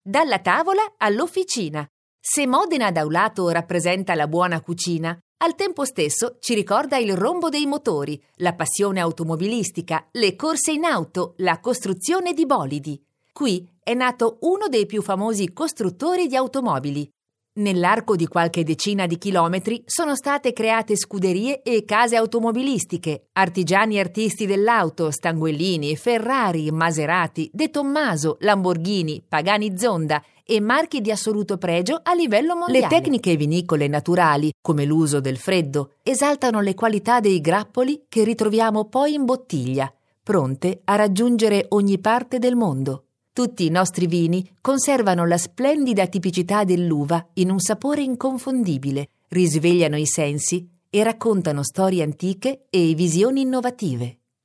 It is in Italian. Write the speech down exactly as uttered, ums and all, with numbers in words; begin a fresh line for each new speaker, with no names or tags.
Dalla tavola all'officina. Se Modena da un lato rappresenta la buona cucina, al tempo stesso ci ricorda il rombo dei motori, la passione automobilistica, le corse in auto, la costruzione di bolidi. Qui è nato uno dei più famosi costruttori di automobili. Nell'arco di qualche decina di chilometri sono state create scuderie e case automobilistiche, artigiani e artisti dell'auto, Stanguellini, Ferrari, Maserati, De Tommaso, Lamborghini, Pagani Zonda e marchi di assoluto pregio a livello mondiale. Le tecniche vinicole naturali, come l'uso del freddo, esaltano le qualità dei grappoli che ritroviamo poi in bottiglia, pronte a raggiungere ogni parte del mondo. Tutti i nostri vini conservano la splendida tipicità dell'uva in un sapore inconfondibile, risvegliano i sensi e raccontano storie antiche e visioni innovative.